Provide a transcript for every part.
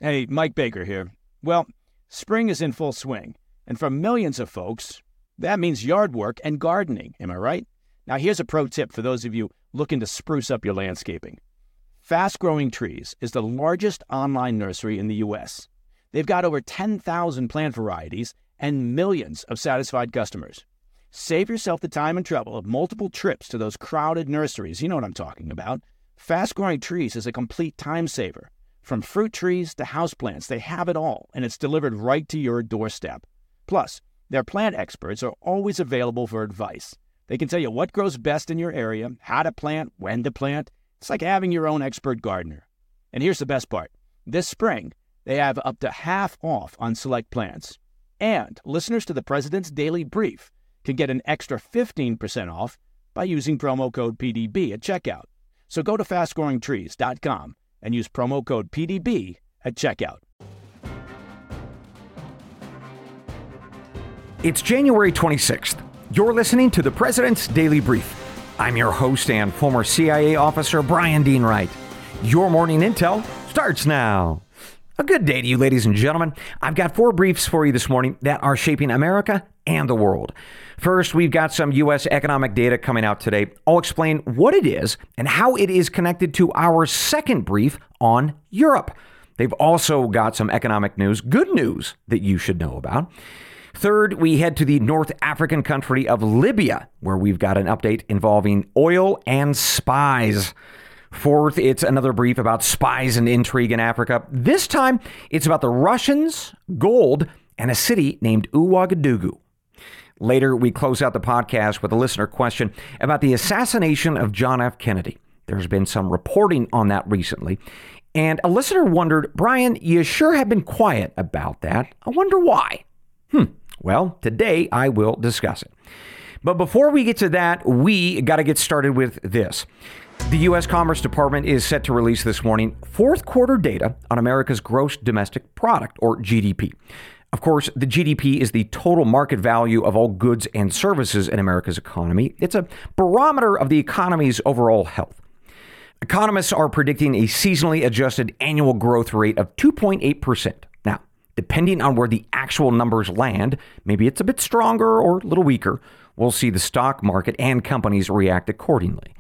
Hey, Mike Baker here. Well, spring is in full swing, and for millions of folks, that means yard work and gardening, am I right? Now, here's a pro tip for those of you looking to spruce up your landscaping. Fast Growing Trees is the largest online nursery in the U.S. They've got over 10,000 plant varieties and millions of satisfied customers. Save yourself the time and trouble of multiple trips to those crowded nurseries. You know what I'm talking about. Fast Growing Trees is a complete time saver. From fruit trees to houseplants, they have it all, and it's delivered right to your doorstep. Plus, their plant experts are always available for advice. They can tell you what grows best in your area, how to plant, when to plant. It's like having your own expert gardener. And here's the best part. This spring, they have up to half off on select plants. And listeners to the President's Daily Brief can get an extra 15% off by using promo code PDB at checkout. So go to fastgrowingtrees.com and use promo code PDB at checkout. It's January 26th. You're listening to the President's Daily Brief. I'm your host and former CIA officer, Brian Dean Wright. Your morning intel starts now. A good day to you, ladies and gentlemen. I've got 4 briefs for you this morning that are shaping America and the world. First, we've got some U.S. economic data coming out today. I'll explain what it is and how it is connected to our second brief on Europe. They've also got some economic news, good news that you should know about. Third, we head to the North African country of Libya, where we've got an update involving oil and spies. Fourth, it's another brief about spies and intrigue in Africa. This time, it's about the Russians, gold, and a city named Ouagadougou. Later, we close out the podcast with a listener question about the assassination of John F. Kennedy. There's been some reporting on that recently. And a listener wondered, Brian, you sure have been quiet about that. I wonder why. Well, today I will discuss it. But before we get to that, we got to get started with this. The U.S. Commerce Department is set to release this morning fourth quarter data on America's gross domestic product, or GDP. Of course, the GDP is the total market value of all goods and services in America's economy. It's a barometer of the economy's overall health. Economists are predicting a seasonally adjusted annual growth rate of 2.8%. Now, depending on where the actual numbers land, maybe it's a bit stronger or a little weaker. We'll see the stock market and companies react accordingly.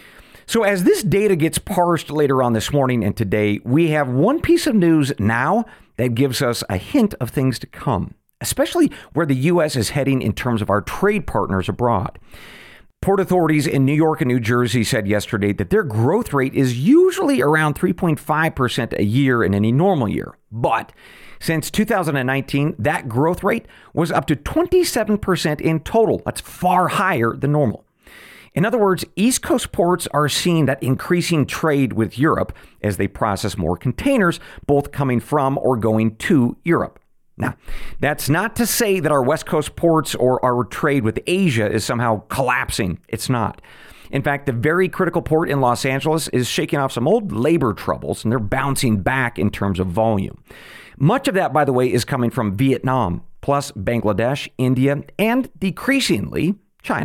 So as this data gets parsed later on this morning and today, we have one piece of news now that gives us a hint of things to come, especially where the U.S. is heading in terms of our trade partners abroad. Port authorities in New York and New Jersey said yesterday that their growth rate is usually around 3.5% a year in any normal year. But since 2019, that growth rate was up to 27% in total. That's far higher than normal. In other words, East Coast ports are seeing that increasing trade with Europe as they process more containers, both coming from or going to Europe. Now, that's not to say that our West Coast ports or our trade with Asia is somehow collapsing. It's not. In fact, the very critical port in Los Angeles is shaking off some old labor troubles, and they're bouncing back in terms of volume. Much of that, by the way, is coming from Vietnam, plus Bangladesh, India, and decreasingly, China.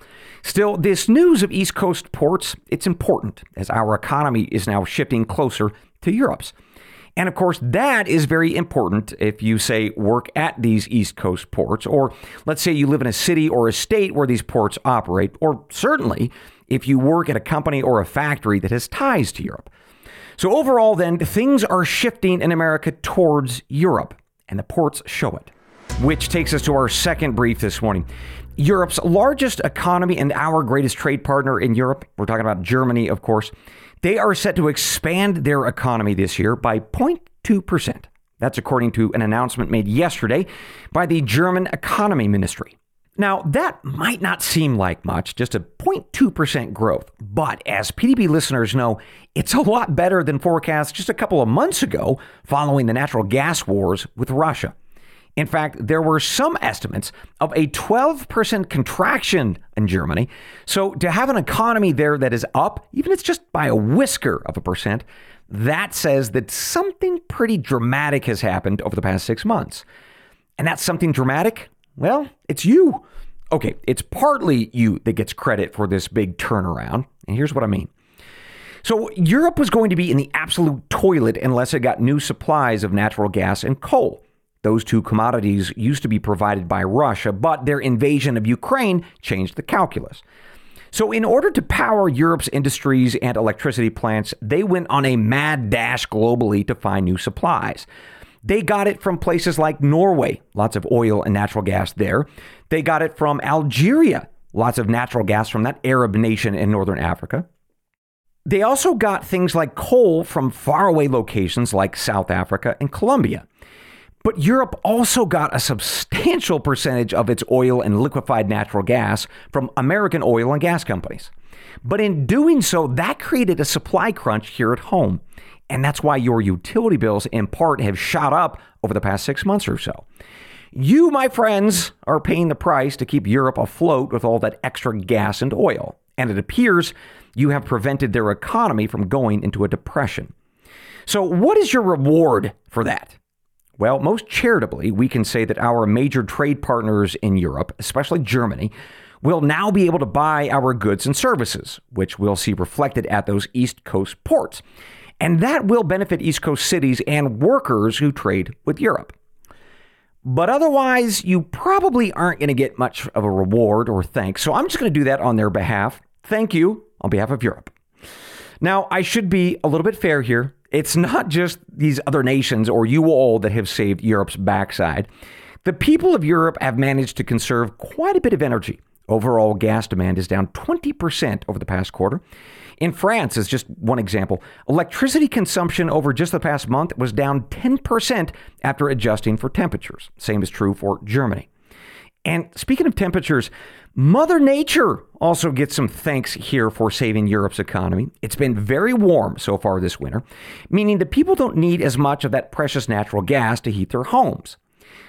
Still, this news of East Coast ports, it's important as our economy is now shifting closer to Europe's. And of course, that is very important if you, say, work at these East Coast ports, or let's say you live in a city or a state where these ports operate, or certainly if you work at a company or a factory that has ties to Europe. So overall, then, things are shifting in America towards Europe, and the ports show it. Which takes us to our second brief this morning. Europe's largest economy and our greatest trade partner in Europe, we're talking about Germany, of course, they are set to expand their economy this year by 0.2%. That's according to an announcement made yesterday by the German Economy Ministry. Now, that might not seem like much, just a 0.2% growth. But as PDB listeners know, it's a lot better than forecast just a couple of months ago following the natural gas wars with Russia. In fact, there were some estimates of a 12% contraction in Germany. So to have an economy there that is up, even if it's just by a whisker of a percent, that says that something pretty dramatic has happened over the past 6 months. And that's something dramatic? Well, it's you. Okay, it's partly you that gets credit for this big turnaround. And here's what I mean. So Europe was going to be in the absolute toilet unless it got new supplies of natural gas and coal. Those two commodities used to be provided by Russia, but their invasion of Ukraine changed the calculus. So in order to power Europe's industries and electricity plants, they went on a mad dash globally to find new supplies. They got it from places like Norway, lots of oil and natural gas there. They got it from Algeria, lots of natural gas from that Arab nation in northern Africa. They also got things like coal from faraway locations like South Africa and Colombia. But Europe also got a substantial percentage of its oil and liquefied natural gas from American oil and gas companies. But in doing so, that created a supply crunch here at home. And that's why your utility bills, in part, have shot up over the past 6 months or so. You, my friends, are paying the price to keep Europe afloat with all that extra gas and oil. And it appears you have prevented their economy from going into a depression. So what is your reward for that? Well, most charitably, we can say that our major trade partners in Europe, especially Germany, will now be able to buy our goods and services, which we'll see reflected at those East Coast ports. And that will benefit East Coast cities and workers who trade with Europe. But otherwise, you probably aren't going to get much of a reward or thanks. So I'm just going to do that on their behalf. Thank you on behalf of Europe. Now, I should be a little bit fair here. It's not just these other nations or you all that have saved Europe's backside. The people of Europe have managed to conserve quite a bit of energy. Overall gas demand is down 20% over the past quarter. In France, as just one example, electricity consumption over just the past month was down 10% after adjusting for temperatures. Same is true for Germany. And speaking of temperatures, Mother Nature also gets some thanks here for saving Europe's economy. It's been very warm so far this winter, meaning that people don't need as much of that precious natural gas to heat their homes.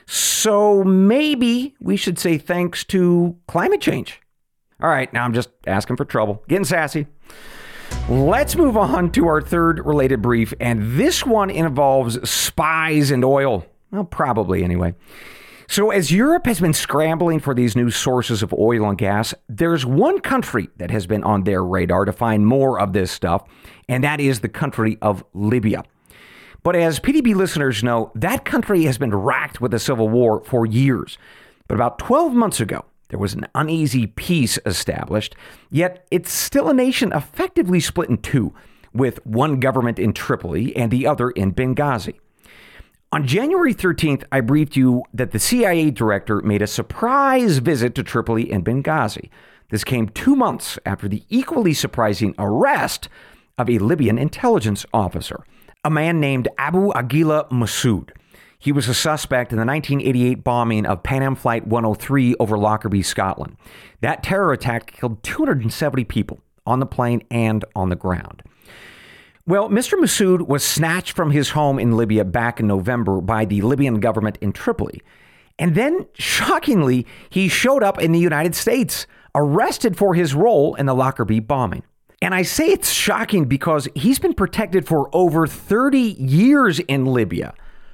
So maybe we should say thanks to climate change. All right, now I'm just asking for trouble, getting sassy. Let's move on to our third related brief, and this one involves spies and oil. Well, probably anyway. So as Europe has been scrambling for these new sources of oil and gas, there's one country that has been on their radar to find more of this stuff, and that is the country of Libya. But as PDB listeners know, that country has been racked with a civil war for years. But about 12 months ago, there was an uneasy peace established, yet it's still a nation effectively split in two, with one government in Tripoli and the other in Benghazi. On January 13th, I briefed you that the CIA director made a surprise visit to Tripoli and Benghazi. This came 2 months after the equally surprising arrest of a Libyan intelligence officer, a man named Abu Aguila Massoud. He was a suspect in the 1988 bombing of Pan Am Flight 103 over Lockerbie, Scotland. That terror attack killed 270 people on the plane and on the ground. Well, Mr. Massoud was snatched from his home in Libya back in November by the Libyan government in Tripoli. And then, shockingly, he showed up in the United States, arrested for his role in the Lockerbie bombing. And I say it's shocking because he's been protected for over 30 years in Libya.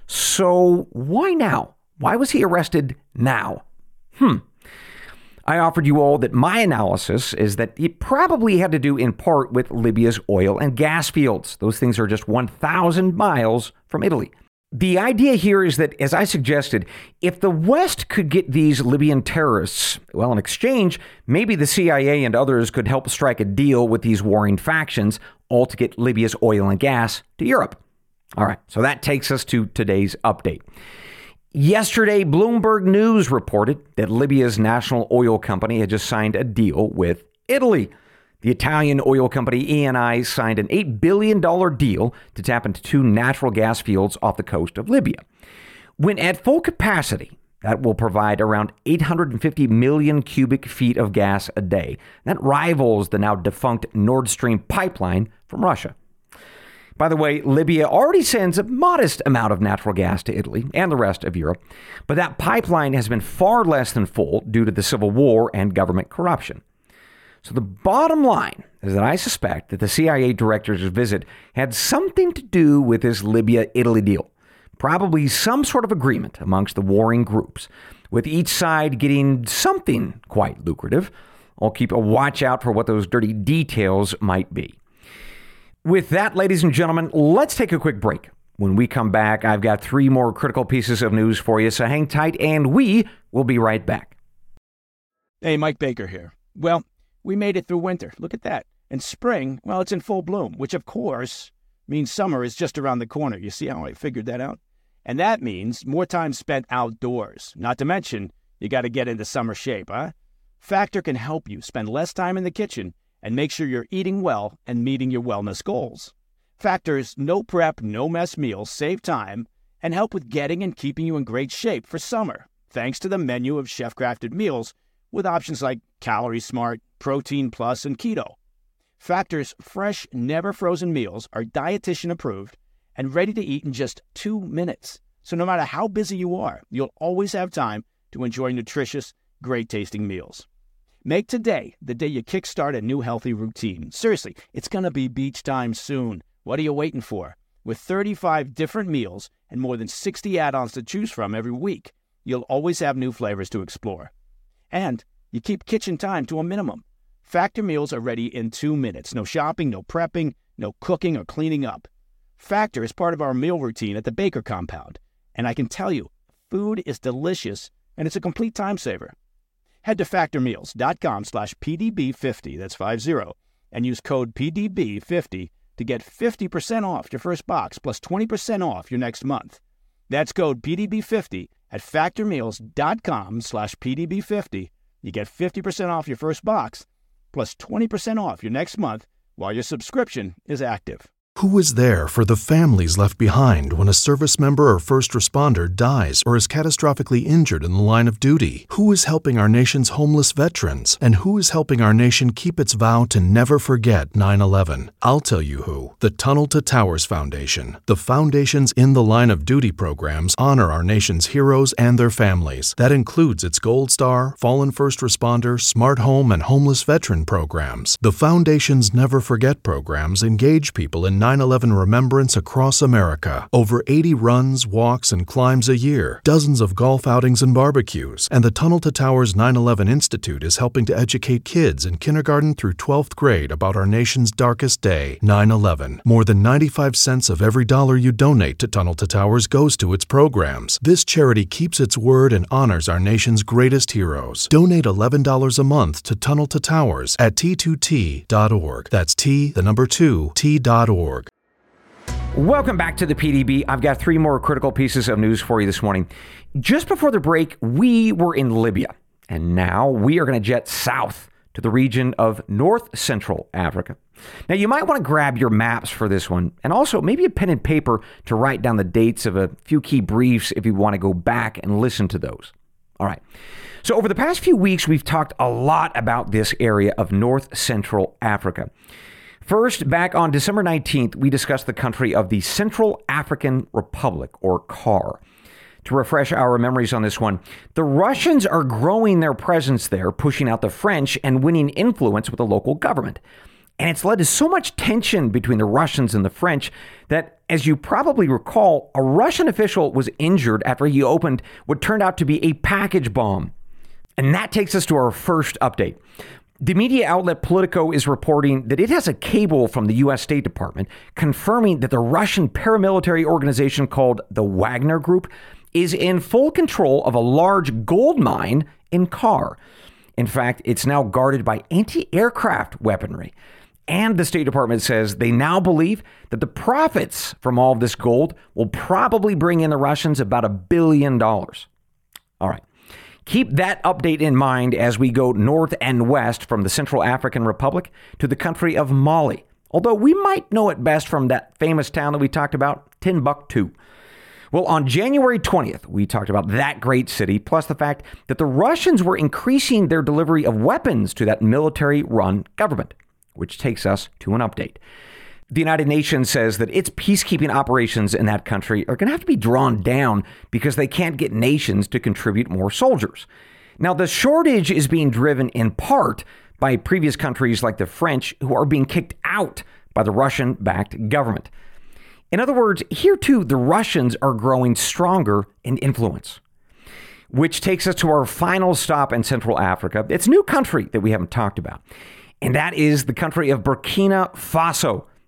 So why now? Why was he arrested now? I offered you all that my analysis is that it probably had to do in part with Libya's oil and gas fields. Those things are just 1,000 miles from Italy. The idea here is that, as I suggested, if the West could get these Libyan terrorists, well, in exchange, maybe the CIA and others could help strike a deal with these warring factions, all to get Libya's oil and gas to Europe. All right, so that takes us to today's update. Yesterday, Bloomberg News reported that Libya's national oil company had just signed a deal with Italy. The Italian oil company Eni signed an $8 billion deal to tap into 2 natural gas fields off the coast of Libya. When at full capacity, that will provide around 850 million cubic feet of gas a day. That rivals the now defunct Nord Stream pipeline from Russia. By the way, Libya already sends a modest amount of natural gas to Italy and the rest of Europe, but that pipeline has been far less than full due to the civil war and government corruption. So the bottom line is that I suspect that the CIA director's visit had something to do with this Libya-Italy deal. Probably some sort of agreement amongst the warring groups, with each side getting something quite lucrative. I'll keep a watch out for what those dirty details might be. With that, ladies and gentlemen, let's take a quick break. When we come back, I've got 3 more critical pieces of news for you, so hang tight and we will be right back. Hey, Mike Baker here. Well, we made it through winter. Look at that. And spring, well, it's in full bloom, which of course means summer is just around the corner. You see how I figured that out? And that means more time spent outdoors. Not to mention, you got to get into summer shape, huh? Factor can help you spend less time in the kitchen and make sure you're eating well and meeting your wellness goals. Factor's no prep, no mess meals save time and help with getting and keeping you in great shape for summer, thanks to the menu of chef-crafted meals with options like Calorie Smart, Protein Plus, and Keto. Factor's fresh, never-frozen meals are dietitian approved and ready to eat in just 2 minutes. So no matter how busy you are, you'll always have time to enjoy nutritious, great-tasting meals. Make today the day you kickstart a new healthy routine. Seriously, it's going to be beach time soon. What are you waiting for? With 35 different meals and more than 60 add-ons to choose from every week, you'll always have new flavors to explore. And you keep kitchen time to a minimum. Factor meals are ready in 2 minutes. No shopping, no prepping, no cooking or cleaning up. Factor is part of our meal routine at the Baker compound. And I can tell you, food is delicious and it's a complete time saver. Head to factormeals.com/PDB50, that's 50, and use code PDB50 to get 50% off your first box plus 20% off your next month. That's code PDB50 at factormeals.com/PDB50. You get 50% off your first box plus 20% off your next month while your subscription is active. Who is there for the families left behind when a service member or first responder dies or is catastrophically injured in the line of duty? Who is helping our nation's homeless veterans? And who is helping our nation keep its vow to never forget 9/11? I'll tell you who. The Tunnel to Towers Foundation. The foundation's In the Line of Duty programs honor our nation's heroes and their families. That includes its Gold Star, Fallen First Responder, Smart Home, and Homeless Veteran programs. The foundation's Never Forget programs engage people in 9/11 remembrance across America. Over 80 runs, walks, and climbs a year, dozens of golf outings and barbecues, and the Tunnel to Towers 9/11 Institute is helping to educate kids in kindergarten through 12th grade about our nation's darkest day, 9/11. More than 95 cents of every dollar you donate to Tunnel to Towers goes to its programs. This charity keeps its word and honors our nation's greatest heroes. Donate $11 a month to Tunnel to Towers at T2T.org. That's T2T.org. Welcome back to the PDB. I've got 3 more critical pieces of news for you this morning. Just before the break, we were in Libya, and now we are going to jet south to the region of North Central Africa. Now, you might want to grab your maps for this one, and also maybe a pen and paper to write down the dates of a few key briefs if you want to go back and listen to those. All right. So over the past few weeks, we've talked a lot about this area of North Central Africa. First, back on December 19th, we discussed the country of the Central African Republic, or CAR. To refresh our memories on this one, the Russians are growing their presence there, pushing out the French and winning influence with the local government. And it's led to so much tension between the Russians and the French that, as you probably recall, a Russian official was injured after he opened what turned out to be a package bomb. And that takes us to our first update. The media outlet Politico is reporting that it has a cable from the U.S. State Department confirming that the Russian paramilitary organization called the Wagner Group is in full control of a large gold mine in CAR. In fact, it's now guarded by anti-aircraft weaponry. And the State Department says they now believe that the profits from all of this gold will probably bring in the Russians about $1 billion. All right. Keep that update in mind as we go north and west from the Central African Republic to the country of Mali. Although we might know it best from that famous town that we talked about, Timbuktu. Well, on January 20th, we talked about that great city, plus the fact that the Russians were increasing their delivery of weapons to that military-run government, which takes us to an update. The United Nations says that its peacekeeping operations in that country are going to have to be drawn down because they can't get nations to contribute more soldiers. Now, the shortage is being driven in part by previous countries like the French, who are being kicked out by the Russian-backed government. In other words, here too, the Russians are growing stronger in influence. Which takes us to our final stop in Central Africa. It's a new country that we haven't talked about, and that is the country of Burkina Faso.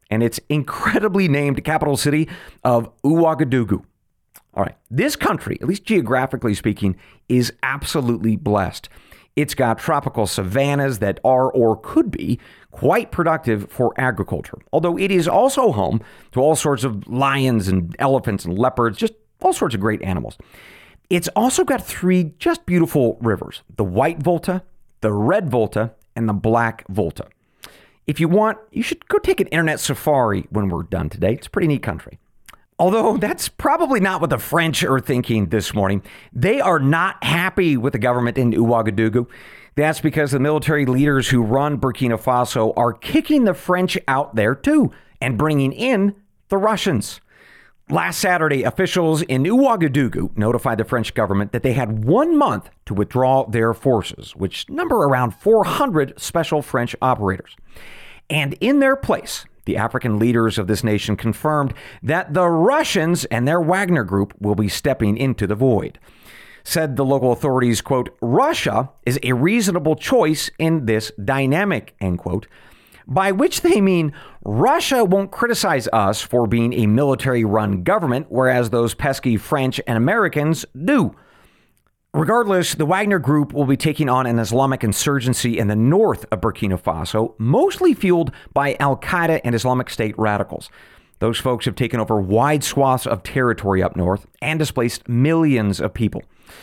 and its incredibly named capital city of Ouagadougou. All right, this country, at least geographically speaking, is absolutely blessed. It's got tropical savannas that are or could be quite productive for agriculture, although it is also home to all sorts of lions and elephants and leopards, just all sorts of great animals. It's also got 3 just beautiful rivers, the White Volta, the Red Volta, and the Black Volta. If you want, you should go take an internet safari when we're done today. It's a pretty neat country. Although that's probably not what the French are thinking this morning. They are not happy with the government in Ouagadougou. That's because the military leaders who run Burkina Faso are kicking the French out there too and bringing in the Russians. Last Saturday, officials in Ouagadougou notified the French government that they had 1 month to withdraw their forces, which number around 400 special French operators. And in their place, the African leaders of this nation confirmed that the Russians and their Wagner group will be stepping into the void. Said the local authorities, quote, Russia is a reasonable choice in this dynamic, end quote. By which they mean Russia won't criticize us for being a military-run government, whereas those pesky French and Americans do. Regardless, the Wagner Group will be taking on an Islamic insurgency in the north of Burkina Faso, mostly fueled by Al-Qaeda and Islamic State radicals. Those folks have taken over wide swaths of territory up north and displaced millions of people.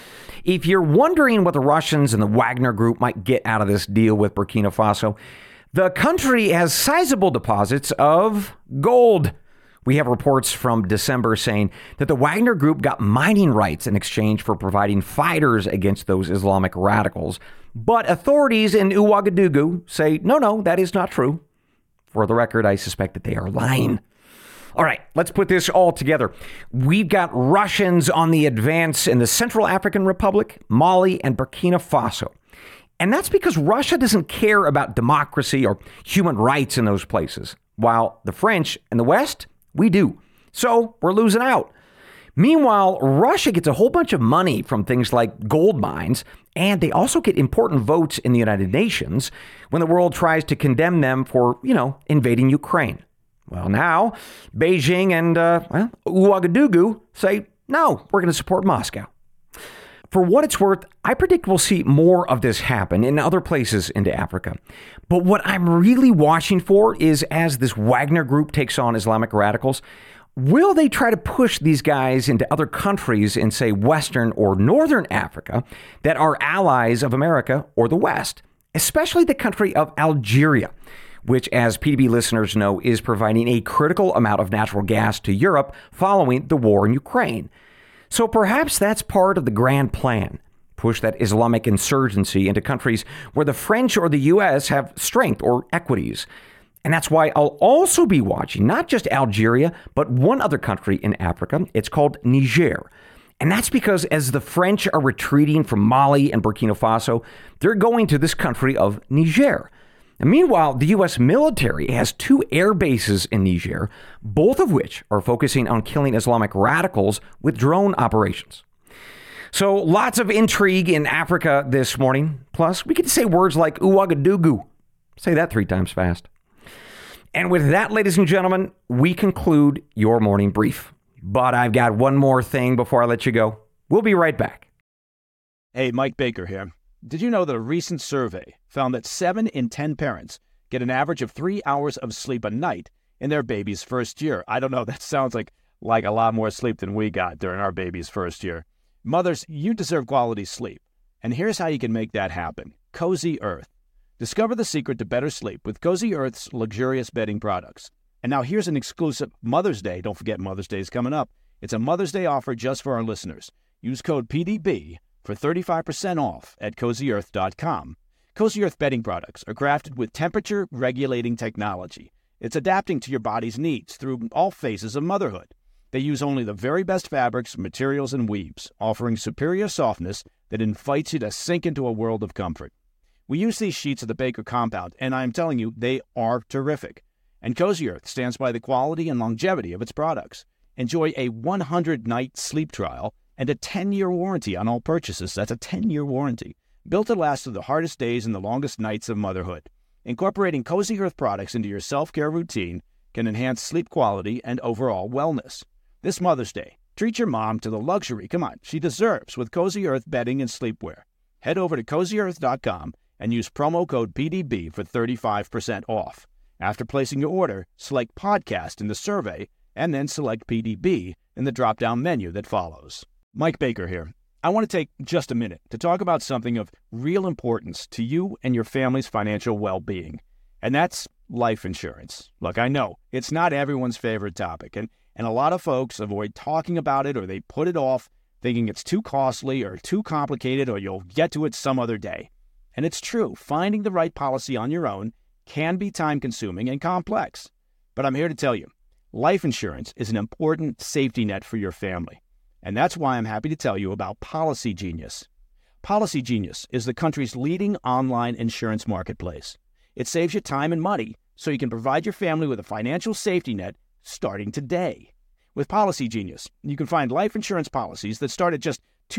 If you're wondering what the Russians and the Wagner Group might get out of this deal with Burkina Faso, the country has sizable deposits of gold. We have reports from December saying that the Wagner Group got mining rights in exchange for providing fighters against those Islamic radicals. But authorities in Ouagadougou say, no, that is not true. For the record, I suspect that they are lying. All right, let's put this all together. We've got Russians on the advance in the Central African Republic, Mali, and Burkina Faso. And that's because Russia doesn't care about democracy or human rights in those places, while the French and the West, we do. So we're losing out. Meanwhile, Russia gets a whole bunch of money from things like gold mines, and they also get important votes in the United Nations when the world tries to condemn them for, invading Ukraine. Well, now Beijing and Ouagadougou say, no, we're going to support Moscow. For what it's worth, I predict we'll see more of this happen in other places into Africa. But what I'm really watching for is as this Wagner group takes on Islamic radicals, will they try to push these guys into other countries in, say, Western or Northern Africa that are allies of America or the West, especially the country of Algeria, which, as PDB listeners know, is providing a critical amount of natural gas to Europe following the war in Ukraine. So perhaps that's part of the grand plan. Push that Islamic insurgency into countries where the French or the U.S. have strength or equities. And that's why I'll also be watching not just Algeria, but one other country in Africa. It's called Niger. And that's because as the French are retreating from Mali and Burkina Faso, they're going to this country of Niger. And meanwhile, the U.S. military has 2 air bases in Niger, both of which are focusing on killing Islamic radicals with drone operations. So lots of intrigue in Africa this morning. Plus, we get to say words like Ouagadougou. Say that 3 times fast. And with that, ladies and gentlemen, we conclude your morning brief. But I've got one more thing before I let you go. We'll be right back. Hey, Mike Baker here. Did you know that a recent survey found that 7 in 10 parents get an average of 3 hours of sleep a night in their baby's first year? I don't know, that sounds like a lot more sleep than we got during our baby's first year. Mothers, you deserve quality sleep. And here's how you can make that happen. Cozy Earth. Discover the secret to better sleep with Cozy Earth's luxurious bedding products. And now here's an exclusive Mother's Day. Don't forget Mother's Day is coming up. It's a Mother's Day offer just for our listeners. Use code PDB for 35% off at CozyEarth.com. Cozy Earth bedding products are crafted with temperature-regulating technology. It's adapting to your body's needs through all phases of motherhood. They use only the very best fabrics, materials, and weaves, offering superior softness that invites you to sink into a world of comfort. We use these sheets of the Baker compound, and I'm telling you, they are terrific. And Cozy Earth stands by the quality and longevity of its products. Enjoy a 100-night sleep trial and a 10-year warranty on all purchases. That's a 10-year warranty. Built to last through the hardest days and the longest nights of motherhood. Incorporating Cozy Earth products into your self-care routine can enhance sleep quality and overall wellness. This Mother's Day, treat your mom to the luxury, she deserves with Cozy Earth bedding and sleepwear. Head over to CozyEarth.com and use promo code PDB for 35% off. After placing your order, select Podcast in the survey and then select PDB in the drop-down menu that follows. Mike Baker here. I want to take just a minute to talk about something of real importance to you and your family's financial well-being, and that's life insurance. Look, I know it's not everyone's favorite topic, and a lot of folks avoid talking about it or they put it off thinking it's too costly or too complicated or you'll get to it some other day. And it's true, finding the right policy on your own can be time-consuming and complex. But I'm here to tell you, life insurance is an important safety net for your family. And that's why I'm happy to tell you about Policy Genius. Policy Genius is the country's leading online insurance marketplace. It saves you time and money so you can provide your family with a financial safety net starting today. With Policy Genius, you can find life insurance policies that start at just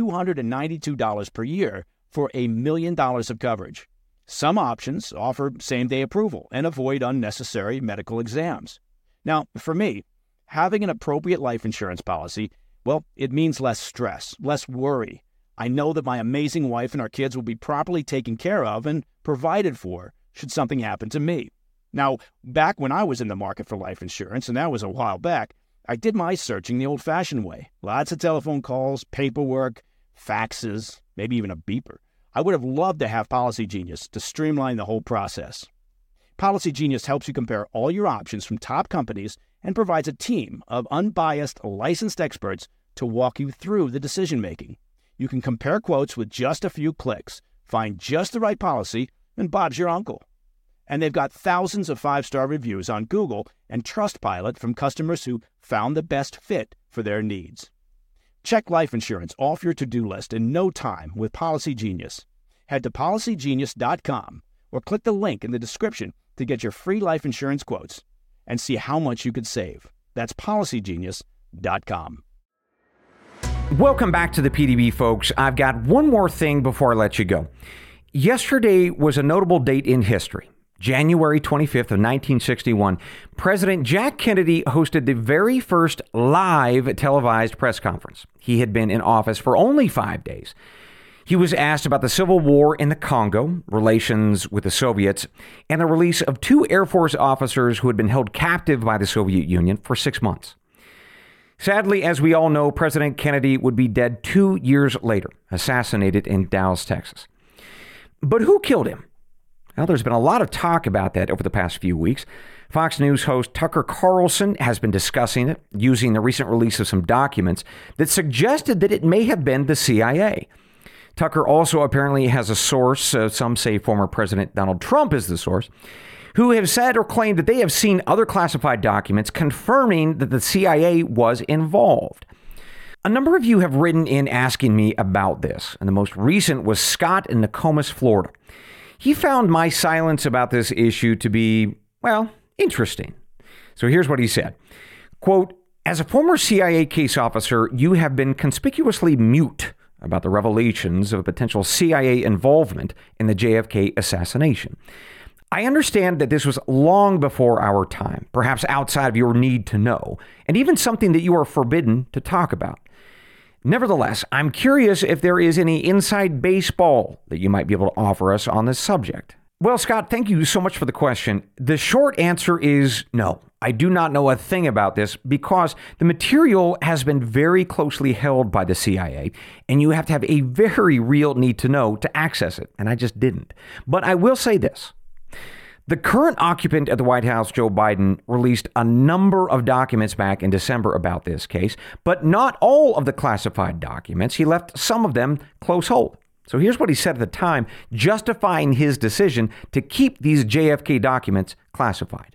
$292 per year for $1 million of coverage. Some options offer same-day approval and avoid unnecessary medical exams. Now, for me, having an appropriate life insurance policy, well, it means less stress, less worry. I know that my amazing wife and our kids will be properly taken care of and provided for should something happen to me. Now, back when I was in the market for life insurance, and that was a while back, I did my searching the old-fashioned way. Lots of telephone calls, paperwork, faxes, maybe even a beeper. I would have loved to have Policy Genius to streamline the whole process. Policy Genius helps you compare all your options from top companies and provides a team of unbiased, licensed experts to walk you through the decision-making. You can compare quotes with just a few clicks, find just the right policy, and Bob's your uncle. And they've got thousands of 5-star reviews on Google and Trustpilot from customers who found the best fit for their needs. Check life insurance off your to-do list in no time with Policy Genius. Head to PolicyGenius.com or click the link in the description to get your free life insurance quotes and see how much you could save. That's PolicyGenius.com. Welcome back to the PDB, folks. I've got one more thing before I let you go. Yesterday was a notable date in history. January 25th of 1961, President Jack Kennedy hosted the very first live televised press conference. He had been in office for only 5 days. He was asked about the Civil War in the Congo, relations with the Soviets, and the release of 2 Air Force officers who had been held captive by the Soviet Union for 6 months. Sadly, as we all know, President Kennedy would be dead 2 years later, assassinated in Dallas, Texas. But who killed him? Well, there's been a lot of talk about that over the past few weeks. Fox News host Tucker Carlson has been discussing it, using the recent release of some documents that suggested that it may have been the CIA. Tucker also apparently has a source, some say former President Donald Trump is the source, who have said or claimed that they have seen other classified documents confirming that the CIA was involved. A number of you have written in asking me about this, and the most recent was Scott in Nokomis, Florida. He found my silence about this issue to be, well, interesting. So here's what he said. Quote, as a former CIA case officer, you have been conspicuously mute about the revelations of potential CIA involvement in the JFK assassination. I understand that this was long before our time, perhaps outside of your need to know, and even something that you are forbidden to talk about. Nevertheless, I'm curious if there is any inside baseball that you might be able to offer us on this subject. Well, Scott, thank you so much for the question. The short answer is no. I do not know a thing about this because the material has been very closely held by the CIA, and you have to have a very real need to know to access it, and I just didn't. But I will say this. The current occupant at the White House, Joe Biden, released a number of documents back in December about this case, but not all of the classified documents. He left some of them close hold. So here's what he said at the time, justifying his decision to keep these JFK documents classified.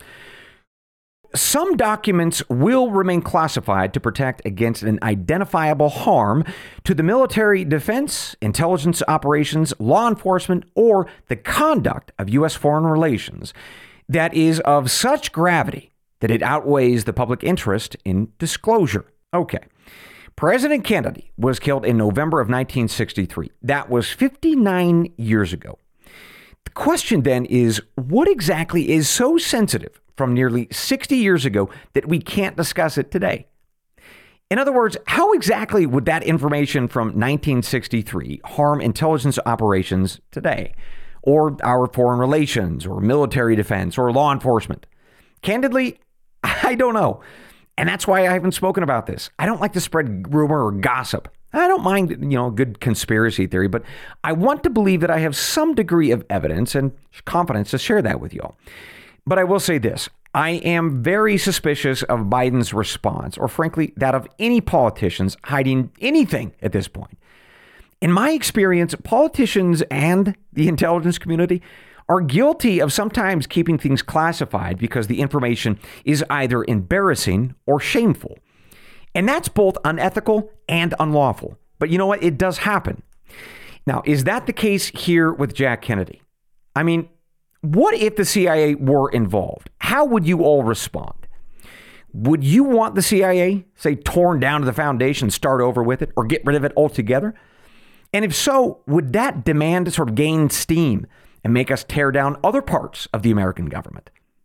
Some documents will remain classified to protect against an identifiable harm to the military defense, intelligence operations, law enforcement, or the conduct of U.S. foreign relations that is of such gravity that it outweighs the public interest in disclosure. Okay. President Kennedy was killed in November of 1963. That was 59 years ago. The question then is, what exactly is so sensitive from nearly 60 years ago that we can't discuss it today. In other words, how exactly would that information from 1963 harm intelligence operations today, or our foreign relations, or military defense, or law enforcement? Candidly, I don't know. And that's why I haven't spoken about this. I don't like to spread rumor or gossip. I don't mind, a good conspiracy theory, but I want to believe that I have some degree of evidence and confidence to share that with y'all. But I will say this. I am very suspicious of Biden's response, or frankly, that of any politicians hiding anything at this point. In my experience, politicians and the intelligence community are guilty of sometimes keeping things classified because the information is either embarrassing or shameful. And that's both unethical and unlawful. But you know what? It does happen. Now, is that the case here with Jack Kennedy? I mean, what if the CIA were involved? How would you all respond? Would you want the CIA, say, torn down to the foundation, start over with it, or get rid of it altogether? And if so, would that demand to sort of gain steam and make us tear down other parts of the American government?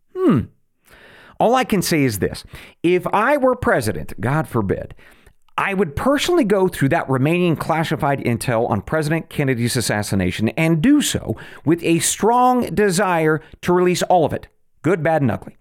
All I can say is this. If I were president, God forbid, I would personally go through that remaining classified intel on President Kennedy's assassination and do so with a strong desire to release all of it, good, bad, and ugly.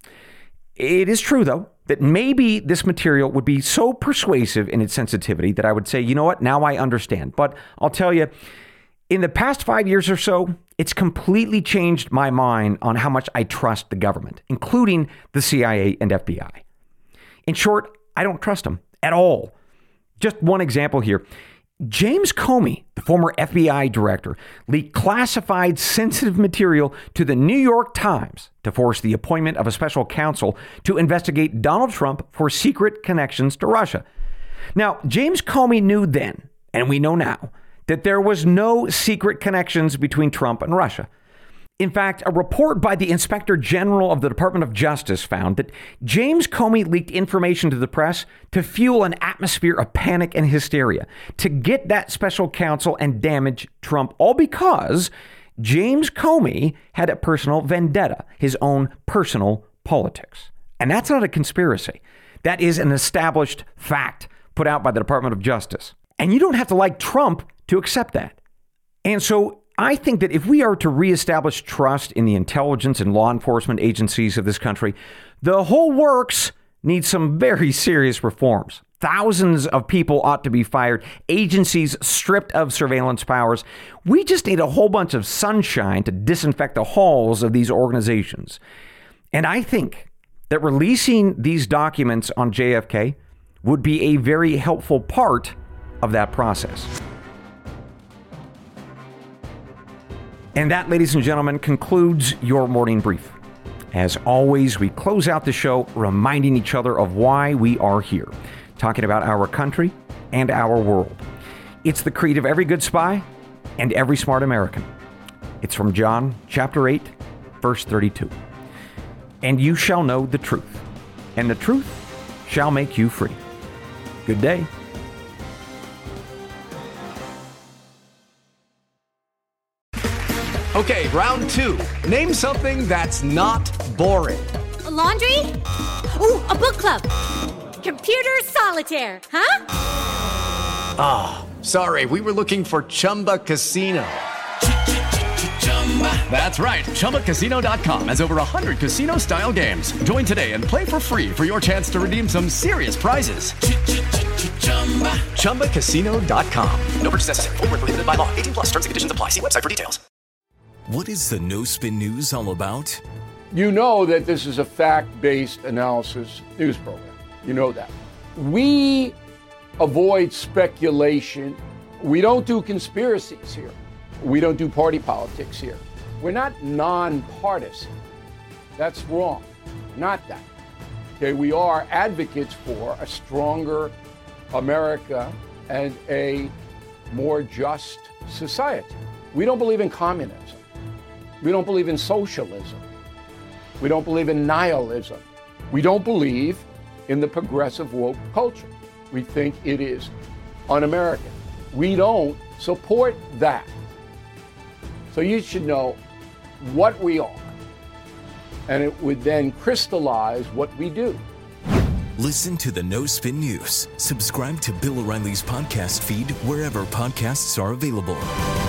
It is true, though, that maybe this material would be so persuasive in its sensitivity that I would say, you know what, now I understand. But I'll tell you, in the past 5 years or so, it's completely changed my mind on how much I trust the government, including the CIA and FBI. In short, I don't trust them at all. Just one example here. James Comey, the former FBI director, leaked classified sensitive material to the New York Times to force the appointment of a special counsel to investigate Donald Trump for secret connections to Russia. Now, James Comey knew then, and we know now, that there was no secret connections between Trump and Russia. In fact, a report by the Inspector General of the Department of Justice found that James Comey leaked information to the press to fuel an atmosphere of panic and hysteria, to get that special counsel and damage Trump, all because James Comey had a personal vendetta, his own personal politics. And that's not a conspiracy. That is an established fact put out by the Department of Justice. And you don't have to like Trump to accept that. And so I think that if we are to reestablish trust in the intelligence and law enforcement agencies of this country, the whole works needs some very serious reforms. Thousands of people ought to be fired, agencies stripped of surveillance powers. We just need a whole bunch of sunshine to disinfect the halls of these organizations. And I think that releasing these documents on JFK would be a very helpful part of that process. And that, ladies and gentlemen, concludes your morning brief. As always, we close out the show reminding each other of why we are here, talking about our country and our world. It's the creed of every good spy and every smart American. It's from John chapter 8, verse 32. And you shall know the truth, and the truth shall make you free. Good day. Okay, round two. Name something that's not boring. A laundry? Ooh, a book club. Computer solitaire, huh? Ah, oh, sorry, we were looking for Chumba Casino. That's right, ChumbaCasino.com has over 100 casino-style games. Join today and play for free for your chance to redeem some serious prizes. ChumbaCasino.com. No purchase necessary. Void where prohibited by law. 18+ terms and conditions apply. See website for details. What is the No Spin News all about? You know that this is a fact-based analysis news program. You know that. We avoid speculation. We don't do conspiracies here. We don't do party politics here. We're not nonpartisan. That's wrong. Not that. Okay, we are advocates for a stronger America and a more just society. We don't believe in communism. We don't believe in socialism. We don't believe in nihilism. We don't believe in the progressive woke culture. We think it is un-American. We don't support that. So you should know what we are and it would then crystallize what we do. Listen to the No Spin News. Subscribe to Bill O'Reilly's podcast feed wherever podcasts are available.